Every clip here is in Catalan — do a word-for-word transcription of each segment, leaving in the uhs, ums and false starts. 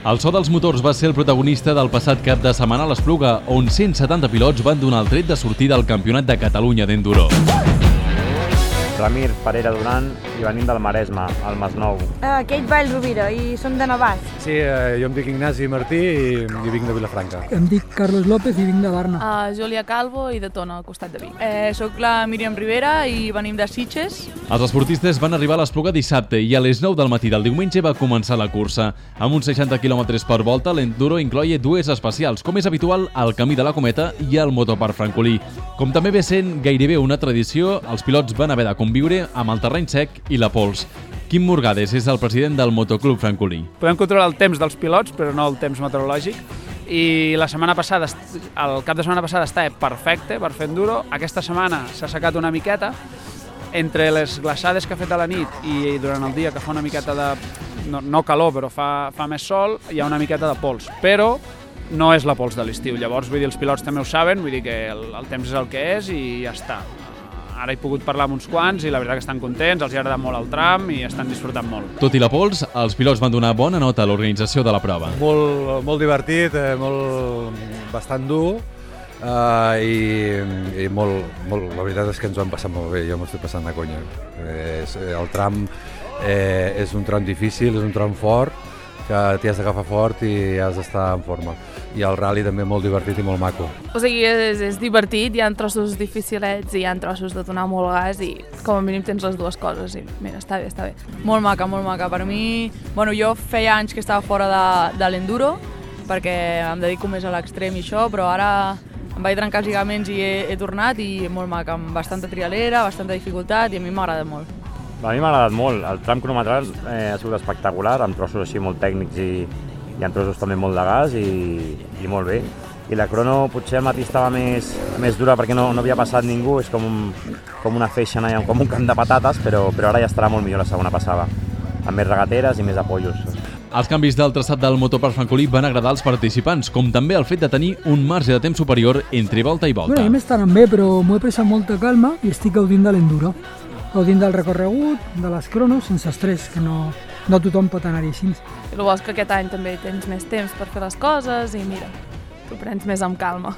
El so dels motors va ser el protagonista del passat cap de setmana a l'Espluga, on cent setanta pilots van donar el tret de sortida al Campionat de Catalunya d'Enduro. Ramir Parera Duran i venim del Maresme, al Masnou. Uh, Kate Vall Rovira i som de Navàs. Sí, eh, jo em dic Ignasi Martí i, i vinc de Vilafranca. Em dic Carlos López i vinc de Barna. Uh, Júlia Calvo i de Tona, al costat de Vic. Eh, soc la Míriam Rivera i venim de Sitges. Els esportistes van arribar a l'Espluga dissabte i a les nou del matí del diumenge va començar la cursa. Amb uns seixanta quilòmetres per volta, l'enduro incloia dues especials, com és habitual al Camí de la Cometa i al Motoparc Francolí. Com també ve sent gairebé una tradició, els pilots van haver de conviure amb el terreny sec i la pols. Quim Morgades és el president del Motoclub Francolí. Podem controlar el temps dels pilots, però no el temps meteorològic. I la setmana passada, el cap de setmana passada estava perfecte per fer enduro. Aquesta setmana s'ha assecat una miqueta. Entre les glaçades que ha fet a la nit i durant el dia que fa una miqueta de... no, no calor, però fa, fa més sol, hi ha una miqueta de pols. Però no és la pols de l'estiu. Llavors, vull dir, els pilots també ho saben, vull dir que el, el temps és el que és i ja està. Ara he pogut parlar amb uns quants i la veritat que estan contents, els ha agradat molt el tram i estan disfrutant molt. Tot i la pols, els pilots van donar bona nota a l'organització de la prova. Molt, molt divertit, eh, molt, bastant dur eh, i, i molt, molt, la veritat és que ens ho hem passat molt bé, jo m'ho estic passant de conya. Eh, el tram eh, és un tram difícil, és un tram fort, que t'hi has d'agafar fort i has d'estar en forma. I el rally també molt divertit i molt maco. O sigui, és, és divertit, hi ha trossos dificilets i hi ha trossos de donar molt gas i com a mínim tens les dues coses i mira, està bé, està bé. Molt maca, molt maca. Per mi, bueno, jo feia anys que estava fora de, de l'enduro perquè em dedico més a l'extrem i això, però ara em vaig trencar els lligaments i he, he tornat i molt maca, amb bastanta trialera, bastanta dificultat i a mi m'ha agradat molt. A mi m'ha agradat molt. El tram cronometral eh, ha sigut espectacular, amb trossos així molt tècnics i, i amb trossos també molt de gas i, i molt bé. I la crono potser al matí estava més, més dura perquè no, no havia passat ningú, és com, un, com una feixa, com un camp de patates, però, però ara ja estarà molt millor la segona passada, amb més regateres i més apoyos. Els canvis del traçat del Motoparc Francolí van agradar als participants, com també el fet de tenir un marge de temps superior entre volta i volta. Bueno, a mi m'estan bé, però m'ho he pres amb molta calma i estic gaudint de l'enduro. Gaudint del recorregut, de les cronos, sense estrès, que no, no tothom pot anar-hi així. I el bo és que aquest any també tens més temps per fer les coses i mira, t'ho prens més amb calma.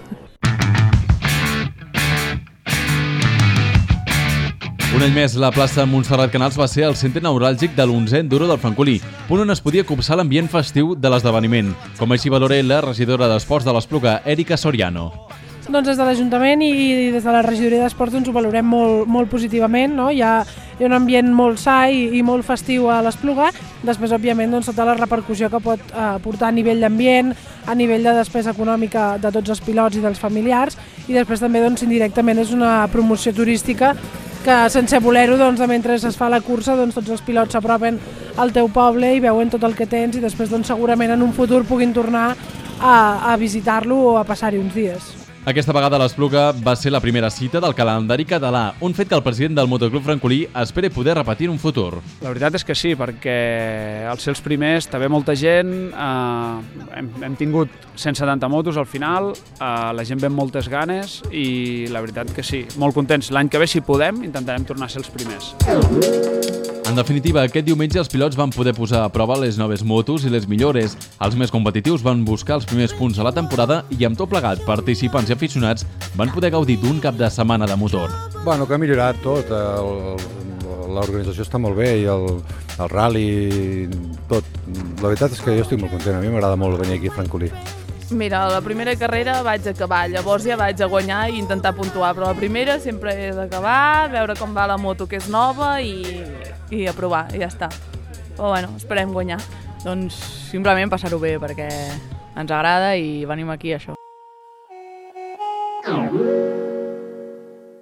Un any més, la plaça Montserrat Canals va ser el centre neuràlgic de l'onzè enduro del Francolí, punt on es podia copsar l'ambient festiu de l'esdeveniment, com així valora la regidora d'Esports de l'Espluga, Erika Soriano. Doncs des de l'Ajuntament i des de la regidoria d'Esports doncs ho valorem molt, molt positivament, no? Hi ha, hi ha un ambient molt sa i, i molt festiu a l'Espluga, després òbviament doncs, tota la repercussió que pot eh, portar a nivell d'ambient, a nivell de despesa econòmica de tots els pilots i dels familiars i després també doncs, indirectament és una promoció turística que sense voler-ho, doncs, mentre es fa la cursa, doncs, tots els pilots s'apropen al teu poble i veuen tot el que tens i després doncs, segurament en un futur puguin tornar a, a visitar-lo o a passar-hi uns dies. Aquesta vegada l'Espluga va ser la primera cita del calendari català, un fet que el president del Motoclub Francolí espera poder repetir en un futur. La veritat és que sí, perquè al ser els primers també molta gent, eh, hem, hem tingut cent setanta motos al final, eh, la gent ve amb moltes ganes i la veritat que sí, molt contents. L'any que ve, si podem, intentarem tornar a ser els primers. En definitiva, aquest diumenge els pilots van poder posar a prova les noves motos i les millores. Els més competitius van buscar els primers punts a la temporada i amb tot plegat, participants i aficionats van poder gaudir d'un cap de setmana de motor. Bueno, que ha millorat tot, l'organització està molt bé i el, el rally, tot. La veritat és que jo estic molt content, a mi m'agrada molt venir aquí a Francolí. Mira, la primera carrera vaig acabar, llavors ja vaig a guanyar i intentar puntuar, però la primera sempre he d'acabar, veure com va la moto que és nova i, i aprovar, i ja està. Però bueno, esperem guanyar. Doncs simplement passar-ho bé perquè ens agrada i venim aquí a això.